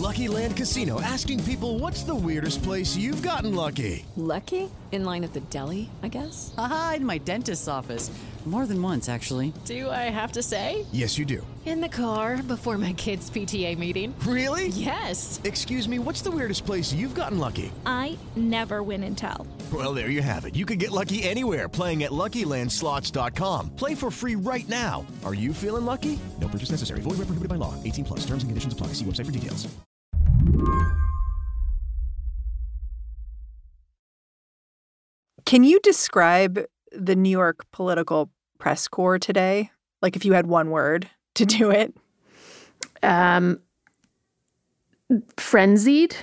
Lucky Land Casino, asking people, what's the weirdest place you've gotten lucky? Lucky? In line at the deli, I guess? Aha, in my dentist's office. More than once, actually. Do I have to say? Yes, you do. In the car before my kids' PTA meeting. Really? Yes. Excuse me, what's the weirdest place you've gotten lucky? I never win and tell. Well, there you have it. You can get lucky anywhere, playing at LuckyLandSlots.com. Play for free right now. Are you feeling lucky? No purchase necessary. Void where prohibited by law. 18 plus. Terms and conditions apply. See website for details. Can you describe the New York political press corps today? Like if you had one word to do it. Frenzied.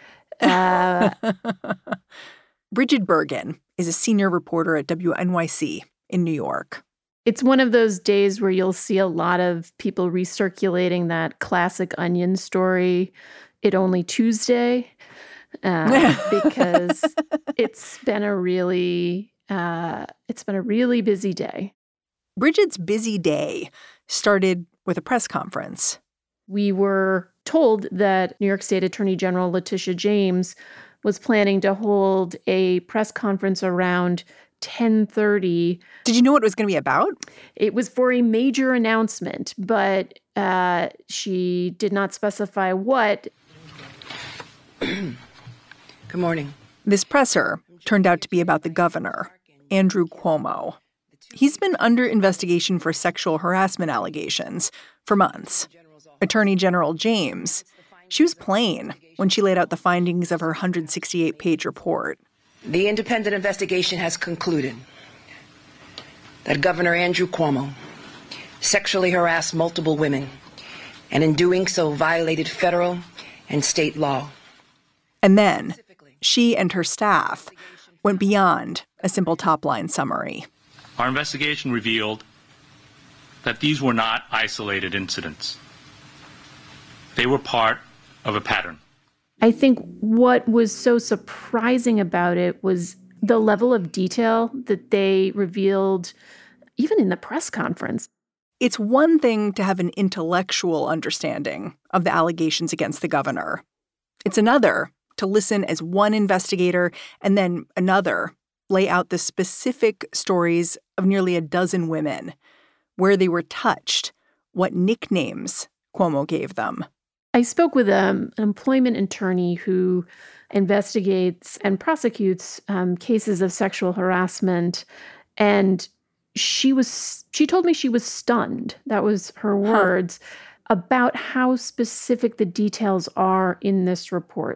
Bridget Bergen is a senior reporter at WNYC in New York. It's one of those days where you'll see a lot of people recirculating that classic Onion story, It Only Tuesday, because it's been a really busy day. Bridget's busy day started with a press conference. We were told that New York State Attorney General Letitia James was planning to hold a press conference around 10:30. Did you know what it was going to be about? It was for a major announcement, but she did not specify what. Good morning. This presser turned out to be about the governor, Andrew Cuomo. He's been under investigation for sexual harassment allegations for months. Attorney General James, she was plain when she laid out the findings of her 168-page report. The independent investigation has concluded that Governor Andrew Cuomo sexually harassed multiple women and in doing so violated federal and state law. And then she and her staff went beyond a simple top-line summary. Our investigation revealed that these were not isolated incidents. They were part of a pattern. I think what was so surprising about it was the level of detail that they revealed, even in the press conference. It's one thing to have an intellectual understanding of the allegations against the governor. It's another to listen as one investigator and then another lay out the specific stories of nearly a dozen women, where they were touched, what nicknames Cuomo gave them. I spoke with an employment attorney who investigates and prosecutes cases of sexual harassment, and she told me she was stunned, that was her words, about how specific the details are in this report.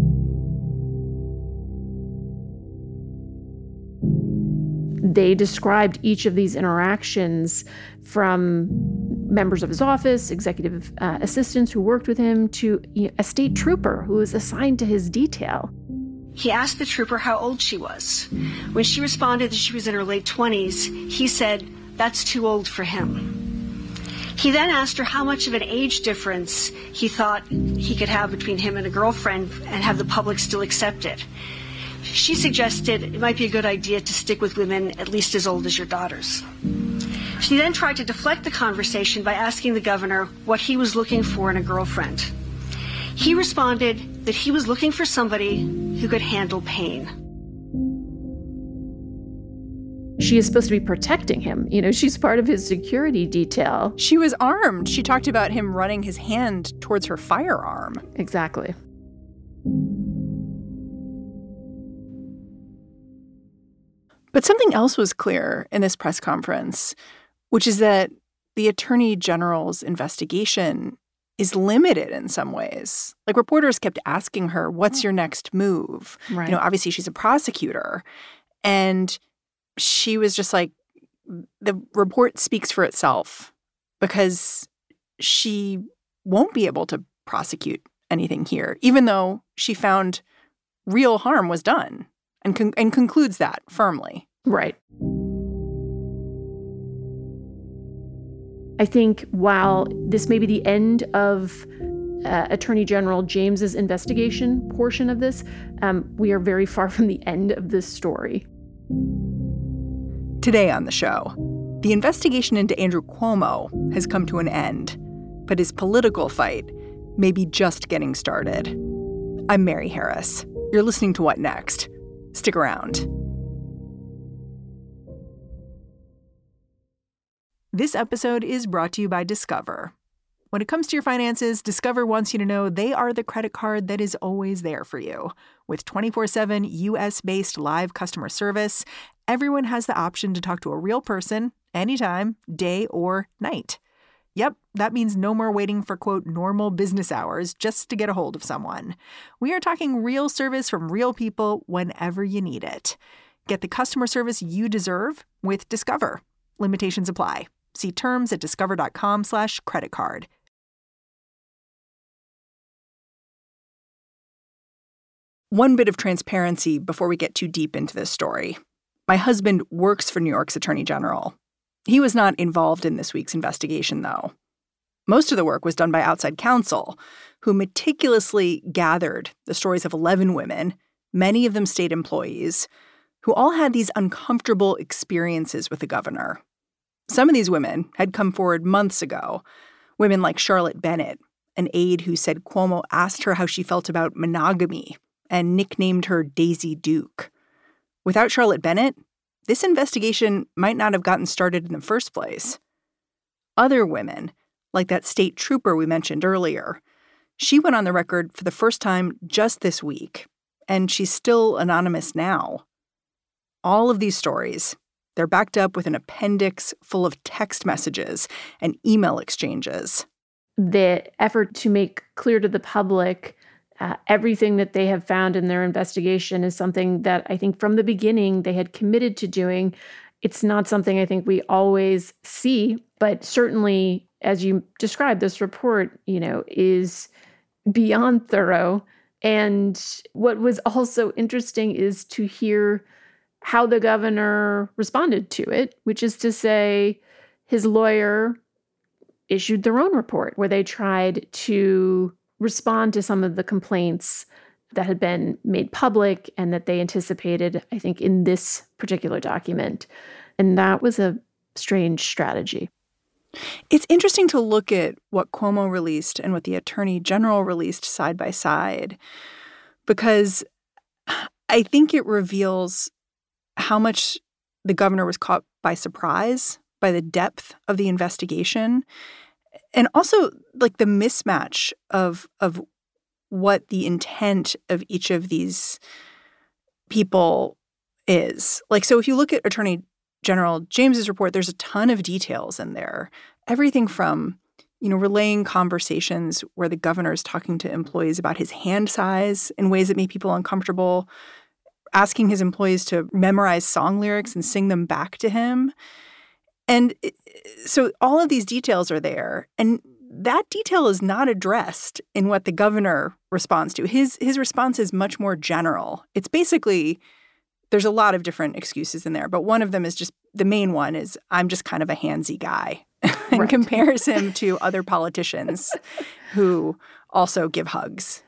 They described each of these interactions from members of his office, executive assistants who worked with him, to a state trooper who was assigned to his detail. He asked the trooper how old she was. When she responded that she was in her late 20s, he said, "That's too old for him." He then asked her how much of an age difference he thought he could have between him and a girlfriend and have the public still accept it. She suggested it might be a good idea to stick with women at least as old as your daughters. She then tried to deflect the conversation by asking the governor what he was looking for in a girlfriend. He responded that he was looking for somebody who could handle pain. She is supposed to be protecting him. She's part of his security detail. She was armed. She talked about him running his hand towards her firearm. Exactly. But something else was clear in this press conference, which is that the Attorney General's investigation is limited in some ways. Like, reporters kept asking her, what's your next move? Right. Obviously she's a prosecutor. And she was just like, the report speaks for itself because she won't be able to prosecute anything here, even though she found real harm was done and concludes that firmly. Right. I think while this may be the end of Attorney General James's investigation portion of this, we are very far from the end of this story. Today on the show, the investigation into Andrew Cuomo has come to an end, but his political fight may be just getting started. I'm Mary Harris. You're listening to What Next? Stick around. This episode is brought to you by Discover. When it comes to your finances, Discover wants you to know they are the credit card that is always there for you. With 24/7 U.S.-based live customer service, everyone has the option to talk to a real person anytime, day or night. Yep, that means no more waiting for, quote, normal business hours just to get a hold of someone. We are talking real service from real people whenever you need it. Get the customer service you deserve with Discover. Limitations apply. See terms at discover.com/creditcard. One bit of transparency before we get too deep into this story. My husband works for New York's Attorney General. He was not involved in this week's investigation, though. Most of the work was done by outside counsel, who meticulously gathered the stories of 11 women, many of them state employees, who all had these uncomfortable experiences with the governor. Some of these women had come forward months ago, women like Charlotte Bennett, an aide who said Cuomo asked her how she felt about monogamy and nicknamed her Daisy Duke. Without Charlotte Bennett, this investigation might not have gotten started in the first place. Other women, like that state trooper we mentioned earlier, she went on the record for the first time just this week, and she's still anonymous now. All of these stories, they're backed up with an appendix full of text messages and email exchanges. The effort to make clear to the public everything that they have found in their investigation is something that I think from the beginning they had committed to doing. It's not something I think we always see, but certainly, as you described, this report, is beyond thorough. And what was also interesting is to hear how the governor responded to it, which is to say his lawyer issued their own report where they tried to respond to some of the complaints that had been made public and that they anticipated, I think, in this particular document. And that was a strange strategy. It's interesting to look at what Cuomo released and what the Attorney General released side by side, because I think it reveals how much the governor was caught by surprise by the depth of the investigation. And also, like, the mismatch of what the intent of each of these people is. Like, so if you look at Attorney General James's report, there's a ton of details in there. Everything from, relaying conversations where the governor is talking to employees about his hand size in ways that make people uncomfortable, asking his employees to memorize song lyrics and sing them back to him. And so all of these details are there. And that detail is not addressed in what the governor responds to. His response is much more general. It's basically, there's a lot of different excuses in there, but one of them is just, the main one is, I'm just kind of a handsy guy, and right. Compares him to other politicians who also give hugs.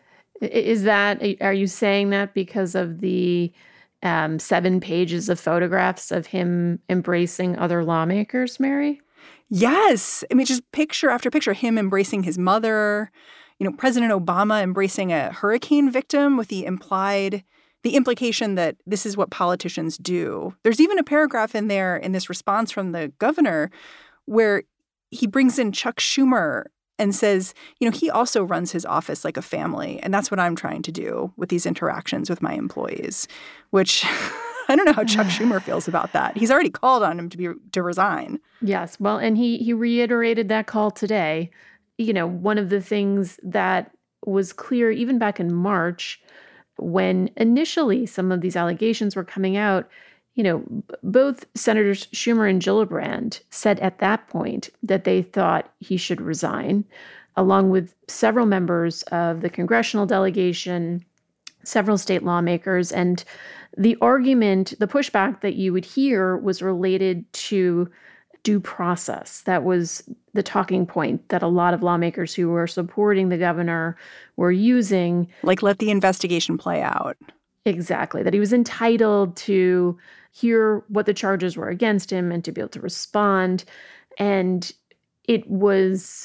Are you saying that because of the 7 pages of photographs of him embracing other lawmakers, Mary? Yes. I mean, just picture after picture, him embracing his mother, President Obama embracing a hurricane victim with the implication that this is what politicians do. There's even a paragraph in there in this response from the governor where he brings in Chuck Schumer and says, he also runs his office like a family. And that's what I'm trying to do with these interactions with my employees, which I don't know how Chuck Schumer feels about that. He's already called on him to resign. Yes. Well, and he reiterated that call today. One of the things that was clear even back in March when initially some of these allegations were coming out, both Senators Schumer and Gillibrand said at that point that they thought he should resign, along with several members of the congressional delegation, several state lawmakers. And the argument, the pushback that you would hear was related to due process. That was the talking point that a lot of lawmakers who were supporting the governor were using. Like, let the investigation play out. Exactly. That he was entitled to hear what the charges were against him and to be able to respond. And it was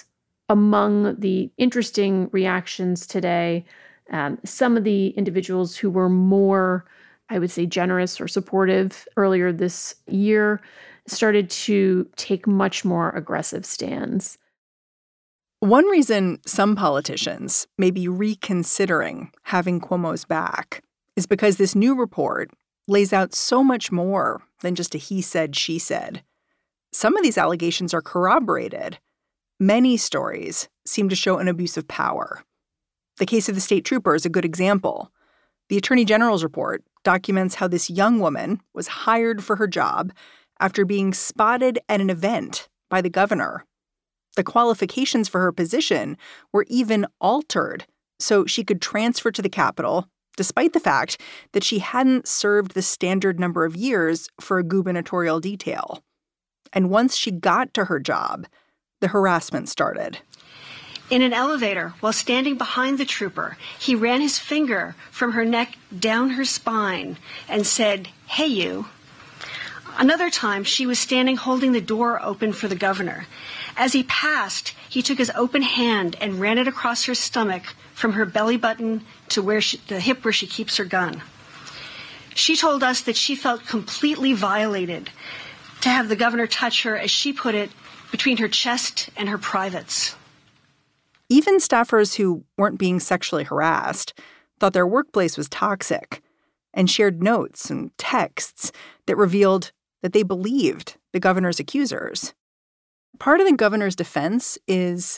among the interesting reactions today, some of the individuals who were more, I would say, generous or supportive earlier this year started to take much more aggressive stands. One reason some politicians may be reconsidering having Cuomo's back is because this new report lays out so much more than just a he said, she said. Some of these allegations are corroborated. Many stories seem to show an abuse of power. The case of the state trooper is a good example. The Attorney General's report documents how this young woman was hired for her job after being spotted at an event by the governor. The qualifications for her position were even altered so she could transfer to the Capitol, despite the fact that she hadn't served the standard number of years for a gubernatorial detail. And once she got to her job, the harassment started. In an elevator, while standing behind the trooper, he ran his finger from her neck down her spine and said, "Hey, you." Another time, she was standing holding the door open for the governor. As he passed, he took his open hand and ran it across her stomach from her belly button to the hip where she keeps her gun. She told us that she felt completely violated to have the governor touch her, as she put it, between her chest and her privates. Even staffers who weren't being sexually harassed thought their workplace was toxic and shared notes and texts that revealed that they believed the governor's accusers. Part of the governor's defense is,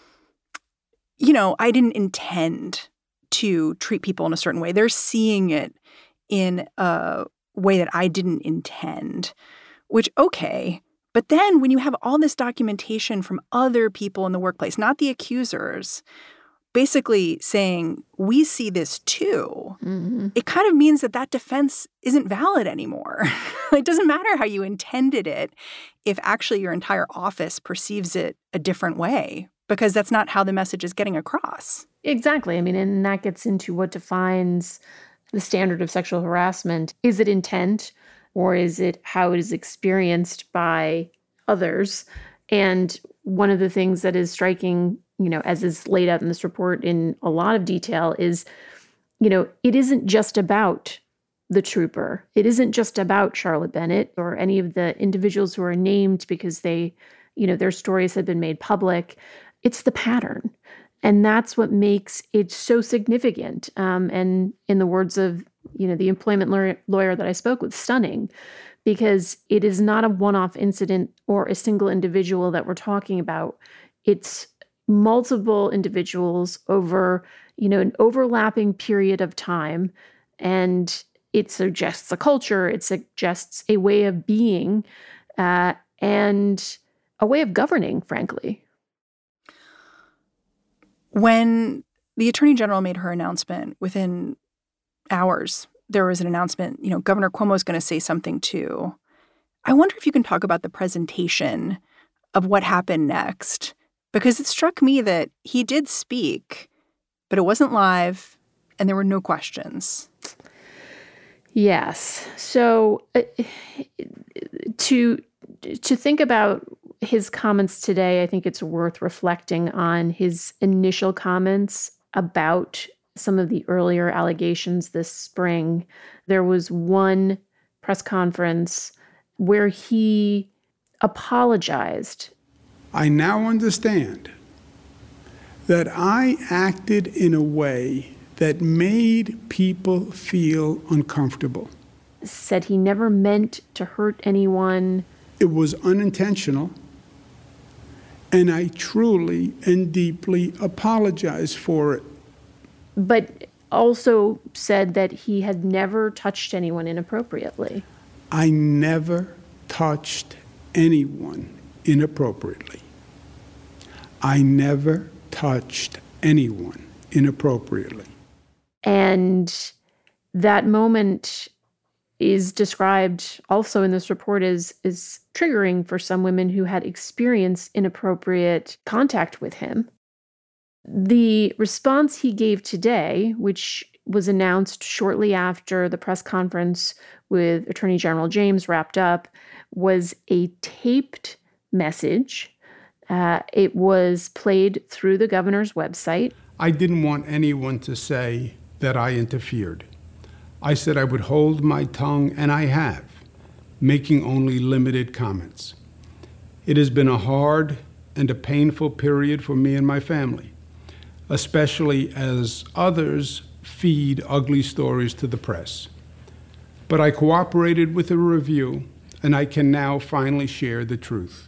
I didn't intend to treat people in a certain way. They're seeing it in a way that I didn't intend, which, okay. But then when you have all this documentation from other people in the workplace, not the accusers, basically saying, we see this too, it kind of means that that defense isn't valid anymore. It doesn't matter how you intended it if actually your entire office perceives it a different way, because that's not how the message is getting across. Exactly. I mean, and that gets into what defines the standard of sexual harassment. Is it intent, or is it how it is experienced by others? And one of the things that is striking, as is laid out in this report in a lot of detail, is, it isn't just about the trooper. It isn't just about Charlotte Bennett or any of the individuals who are named because they, their stories have been made public. It's the pattern. And that's what makes it so significant. And in the words of, the employment lawyer that I spoke with, stunning, because it is not a one-off incident or a single individual that we're talking about. It's multiple individuals over, an overlapping period of time. And it suggests a culture, it suggests a way of being, and a way of governing, frankly. When the Attorney General made her announcement, within hours, there was an announcement, Governor Cuomo is going to say something too. I wonder if you can talk about the presentation of what happened next, because it struck me that he did speak, but it wasn't live and there were no questions. Yes. So to think about his comments today, I think it's worth reflecting on his initial comments about some of the earlier allegations this spring. There was one press conference where he apologized. I now understand that I acted in a way that made people feel uncomfortable. Said he never meant to hurt anyone. It was unintentional, and I truly and deeply apologize for it. But also said that he had never touched anyone inappropriately. I never touched anyone inappropriately. I never touched anyone inappropriately. And that moment is described also in this report as triggering for some women who had experienced inappropriate contact with him. The response he gave today, which was announced shortly after the press conference with Attorney General James wrapped up, was a taped message It was played through the governor's website. I didn't want anyone to say that I interfered. I said I would hold my tongue, and I have, making only limited comments. It has been a hard and a painful period for me and my family, especially as others feed ugly stories to the press. But I cooperated with the review, and I can now finally share the truth.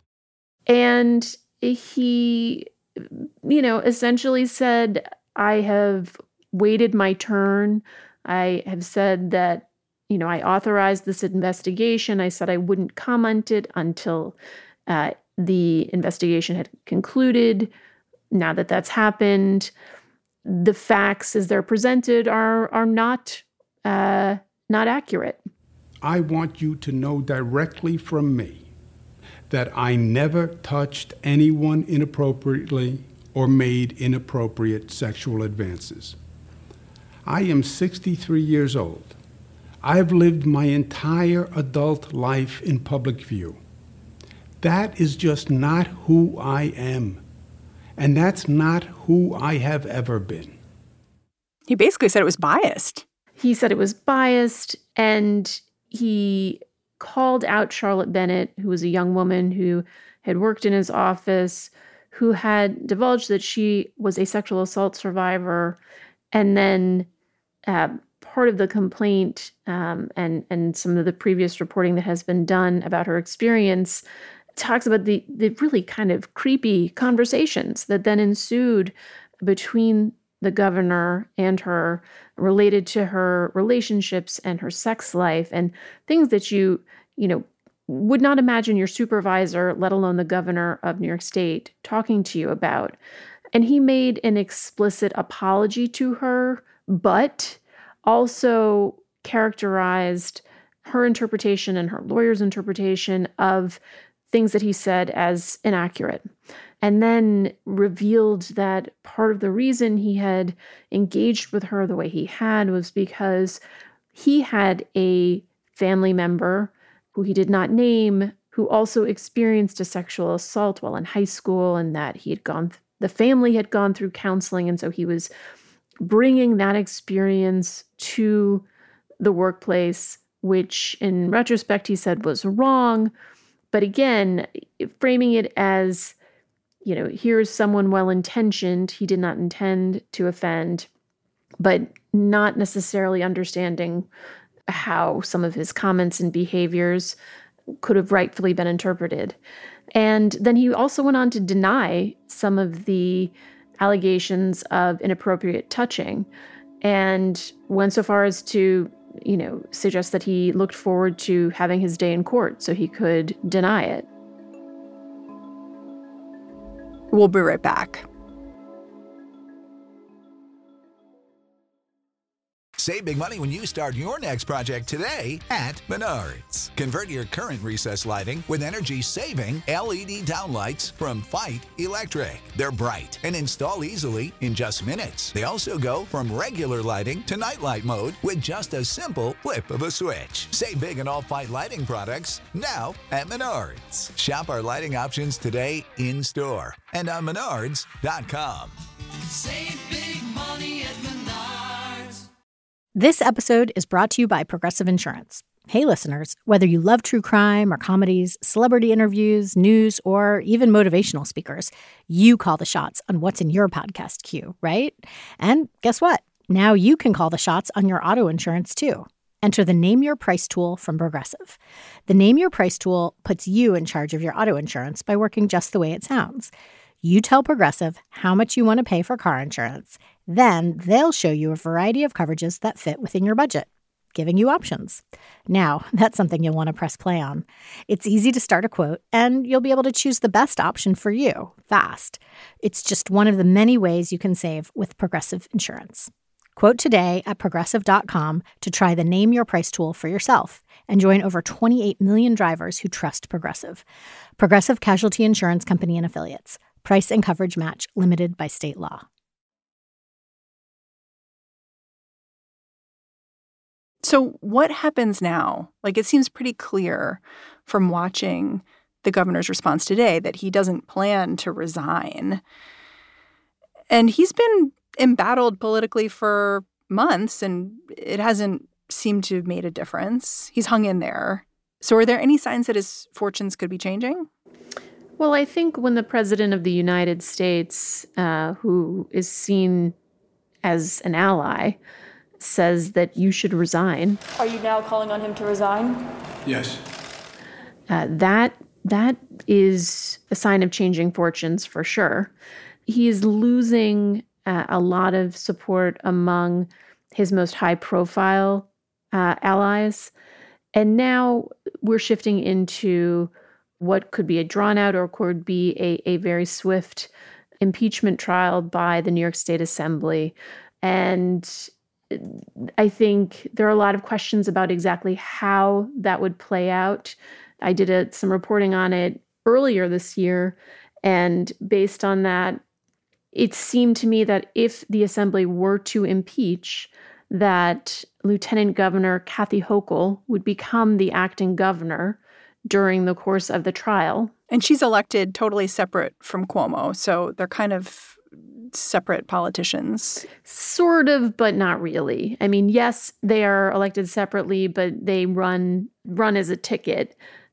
And he, essentially said, I have waited my turn. I have said that, I authorized this investigation. I said I wouldn't comment it until the investigation had concluded. Now that that's happened, the facts as they're presented are not accurate. I want you to know directly from me that I never touched anyone inappropriately or made inappropriate sexual advances. I am 63 years old. I have lived my entire adult life in public view. That is just not who I am. And that's not who I have ever been. He basically said it was biased. He said it was biased, and he called out Charlotte Bennett, who was a young woman who had worked in his office, who had divulged that she was a sexual assault survivor. And then part of the complaint and some of the previous reporting that has been done about her experience talks about the really kind of creepy conversations that then ensued between the governor and her related to her relationships and her sex life and things that you would not imagine your supervisor, let alone the governor of New York State, talking to you about. And he made an explicit apology to her, but also characterized her interpretation and her lawyer's interpretation of things that he said as inaccurate. And then revealed that part of the reason he had engaged with her the way he had was because he had a family member who he did not name, who also experienced a sexual assault while in high school, and that the family had gone through counseling, and so he was bringing that experience to the workplace, which in retrospect he said was wrong. But again, framing it as, here's someone well-intentioned, he did not intend to offend, but not necessarily understanding how some of his comments and behaviors could have rightfully been interpreted. And then he also went on to deny some of the allegations of inappropriate touching and went so far as to, suggest that he looked forward to having his day in court so he could deny it. We'll be right back. Save big money when you start your next project today at Menards. Convert your current recessed lighting with energy-saving LED downlights from Fight Electric. They're bright and install easily in just minutes. They also go from regular lighting to nightlight mode with just a simple flip of a switch. Save big on all Fight lighting products now at Menards. Shop our lighting options today in-store and on Menards.com. Save big money at Menards. This episode is brought to you by Progressive Insurance. Hey, listeners, whether you love true crime or comedies, celebrity interviews, news, or even motivational speakers, you call the shots on what's in your podcast queue, right? And guess what? Now you can call the shots on your auto insurance, too. Enter the Name Your Price tool from Progressive. The Name Your Price tool puts you in charge of your auto insurance by working just the way it sounds. You tell Progressive how much you want to pay for car insurance. Then they'll show you a variety of coverages that fit within your budget, giving you options. Now, that's something you'll want to press play on. It's easy to start a quote, and you'll be able to choose the best option for you fast. It's just one of the many ways you can save with Progressive Insurance. Quote today at Progressive.com to try the Name Your Price tool for yourself and join over 28 million drivers who trust Progressive. Progressive Casualty Insurance Company and Affiliates. Price and coverage match limited by state law. So what happens now? It seems pretty clear from watching the governor's response today that he doesn't plan to resign. And he's been embattled politically for months, and it hasn't seemed to have made a difference. He's hung in there. So are there any signs that his fortunes could be changing? Well, I think when the president of the United States, who is seen as an ally, says that you should resign. Are you now calling on him to resign? Yes. That is a sign of changing fortunes for sure. He is losing a lot of support among his most high-profile allies. And now we're shifting into what could be a drawn-out or could be a very swift impeachment trial by the New York State Assembly. And I think there are a lot of questions about exactly how that would play out. I did some reporting on it earlier this year, and based on that, it seemed to me that if the Assembly were to impeach, that Lieutenant Governor Kathy Hochul would become the acting governor during the course of the trial. And she's elected totally separate from Cuomo, so they're kind of separate politicians. Sort of, but not really. I mean, yes, they are elected separately, but they run as a ticket.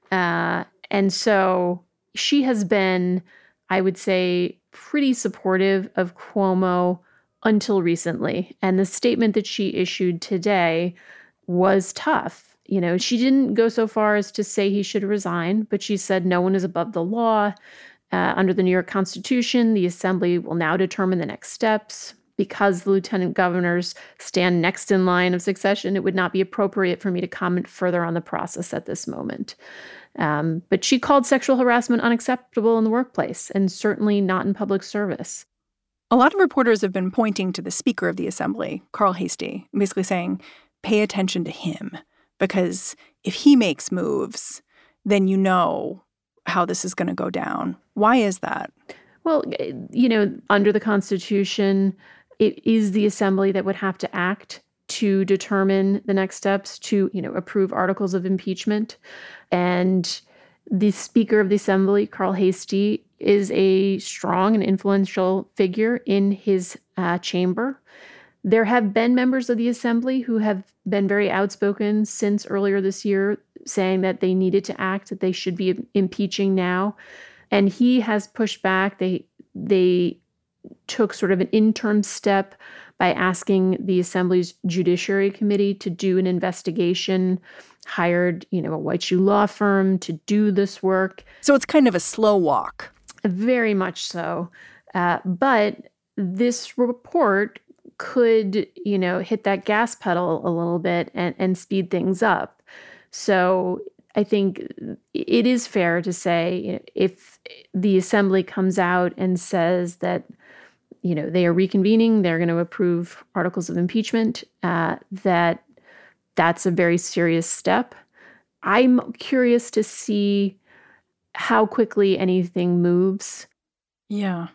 And so she has been, I would say, pretty supportive of Cuomo until recently. And the statement that she issued today was tough. You know, she didn't go so far as to say he should resign, but she said no one is above the law. Under the New York Constitution, the Assembly will now determine the next steps. Because the lieutenant governors stand next in line of succession, it would not be appropriate for me to comment further on the process at this moment. But she called sexual harassment unacceptable in the workplace and certainly not in public service. A lot of reporters have been pointing to the Speaker of the Assembly, Carl Heastie, basically saying, pay attention to him, because if he makes moves, then you know how this is going to go down. Why is that? Well, you know, under the Constitution, it is the Assembly that would have to act to determine the next steps to, you know, approve articles of impeachment. And the Speaker of the Assembly, Carl Heastie, is a strong and influential figure in his chamber. There have been members of the Assembly who have been very outspoken since earlier this year, saying that they needed to act, that they should be impeaching now. And he has pushed back. They took sort of an interim step by asking the Assembly's Judiciary Committee to do an investigation, hired, you know, a white shoe law firm to do this work. So it's kind of a slow walk. Very much so. But this report could, you know, hit that gas pedal a little bit and speed things up. So I think it is fair to say, you know, if the Assembly comes out and says that, you know, they are reconvening, they're going to approve articles of impeachment, that's a very serious step. I'm curious to see how quickly anything moves. Yeah.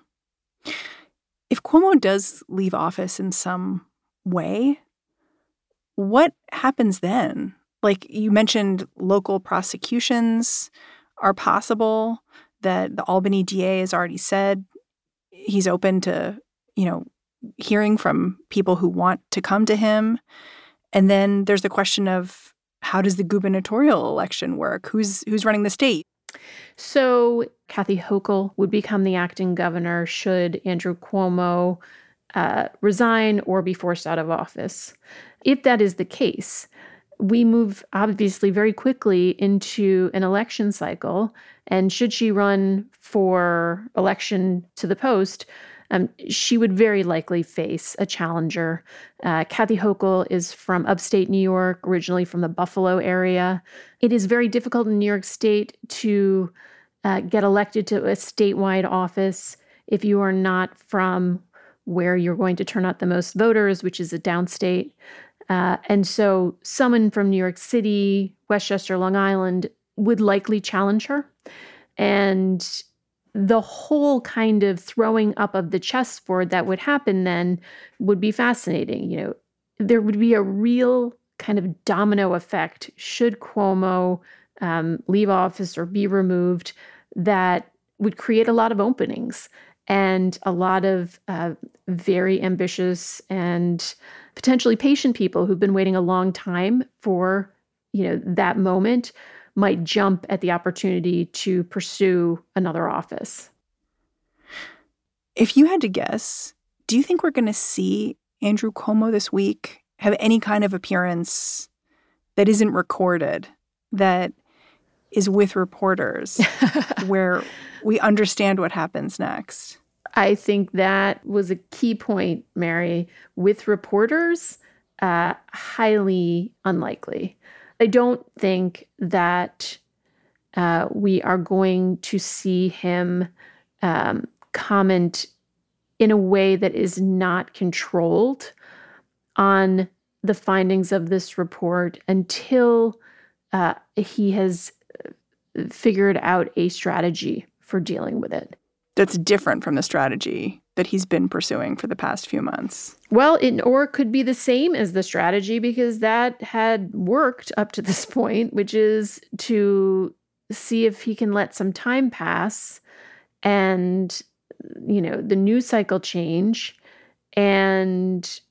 If Cuomo does leave office in some way, what happens then? Like you mentioned, local prosecutions are possible, that the Albany DA has already said he's open to, you know, hearing from people who want to come to him. And then there's the question of how does the gubernatorial election work? Who's running the state? So Kathy Hochul would become the acting governor should Andrew Cuomo resign or be forced out of office. If that is the case, we move obviously very quickly into an election cycle. And should she run for election to the post, she would very likely face a challenger. Kathy Hochul is from upstate New York, originally from the Buffalo area. It is very difficult in New York State to get elected to a statewide office if you are not from where you're going to turn out the most voters, which is a downstate. And so someone from New York City, Westchester, Long Island would likely challenge her. And the whole kind of throwing up of the chessboard that would happen then would be fascinating. You know, there would be a real kind of domino effect should Cuomo leave office or be removed that would create a lot of openings and a lot of very ambitious and potentially patient people who've been waiting a long time for, that moment might jump at the opportunity to pursue another office. If you had to guess, do you think we're going to see Andrew Cuomo this week have any kind of appearance that isn't recorded, that is with reporters, where we understand what happens next? I think that was a key point, Mary. With reporters, highly unlikely. I don't think that we are going to see him comment in a way that is not controlled on the findings of this report until he has figured out a strategy for dealing with it. That's different from the strategy that he's been pursuing for the past few months. Well, or it could be the same as the strategy, because that had worked up to this point, which is to see if he can let some time pass and, the news cycle change and,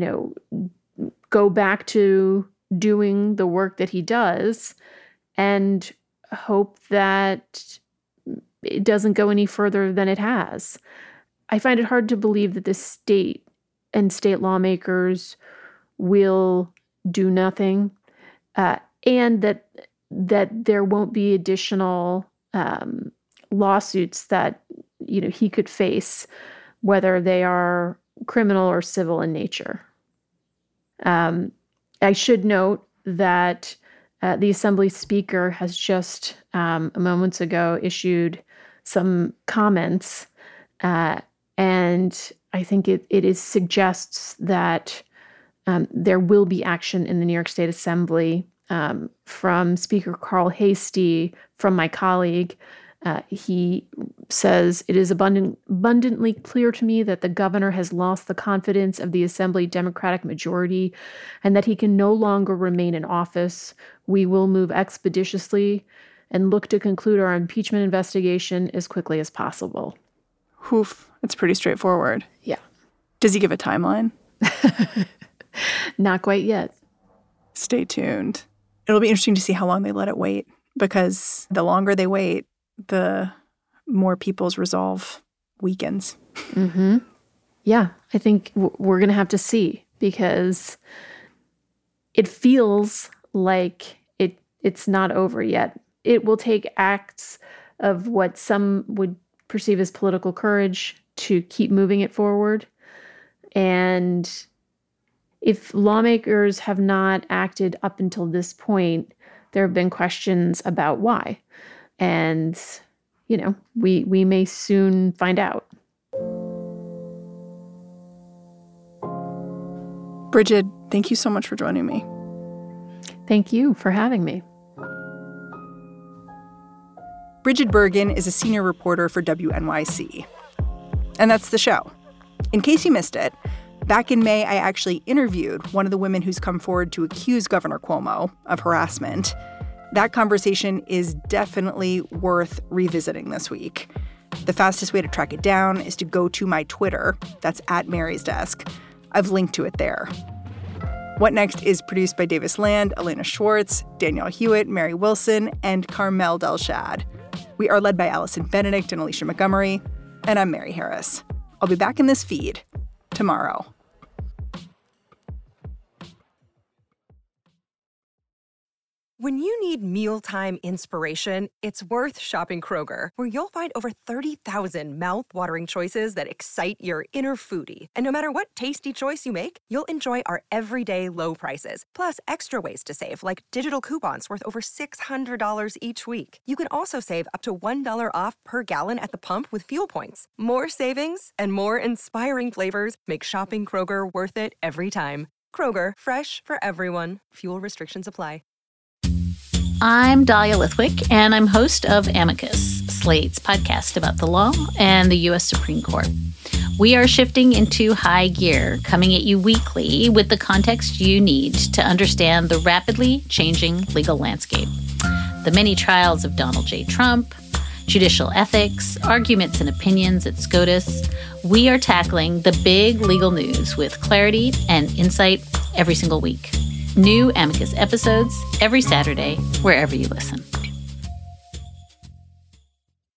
go back to doing the work that he does and hope that it doesn't go any further than it has. I find it hard to believe that the state and state lawmakers will do nothing, and that there won't be additional lawsuits that he could face, whether they are criminal or civil in nature. I should note that the Assembly Speaker has just moments ago issued some comments, and I think it suggests that there will be action in the New York State Assembly from Speaker Carl Heastie, from my colleague. He says, "It is abundantly clear to me that the governor has lost the confidence of the Assembly Democratic majority and that he can no longer remain in office. We will move expeditiously and look to conclude our impeachment investigation as quickly as possible." Oof, that's pretty straightforward. Yeah. Does he give a timeline? Not quite yet. Stay tuned. It'll be interesting to see how long they let it wait, because the longer they wait, the more people's resolve weakens. Mm-hmm. Yeah, I think we're going to have to see, because it feels like it's not over yet. It will take acts of what some would perceive as political courage to keep moving it forward. And if lawmakers have not acted up until this point, there have been questions about why. And, we may soon find out. Bridget, thank you so much for joining me. Thank you for having me. Bridget Bergen is a senior reporter for WNYC. And that's the show. In case you missed it, back in May, I actually interviewed one of the women who's come forward to accuse Governor Cuomo of harassment. That conversation is definitely worth revisiting this week. The fastest way to track it down is to go to my Twitter. That's @MarysDesk. I've linked to it there. What Next is produced by Davis Land, Elena Schwartz, Danielle Hewitt, Mary Wilson, and Carmel Delshad. We are led by Allison Benedict and Alicia Montgomery, and I'm Mary Harris. I'll be back in this feed tomorrow. When you need mealtime inspiration, it's worth shopping Kroger, where you'll find over 30,000 mouth-watering choices that excite your inner foodie. And no matter what tasty choice you make, you'll enjoy our everyday low prices, plus extra ways to save, like digital coupons worth over $600 each week. You can also save up to $1 off per gallon at the pump with fuel points. More savings and more inspiring flavors make shopping Kroger worth it every time. Kroger, fresh for everyone. Fuel restrictions apply. I'm Dahlia Lithwick, and I'm host of Amicus, Slate's podcast about the law and the U.S. Supreme Court. We are shifting into high gear, coming at you weekly with the context you need to understand the rapidly changing legal landscape. the many trials of Donald J. Trump, judicial ethics, arguments and opinions at SCOTUS. We are tackling the big legal news with clarity and insight every single week. New Amicus episodes every Saturday, wherever you listen.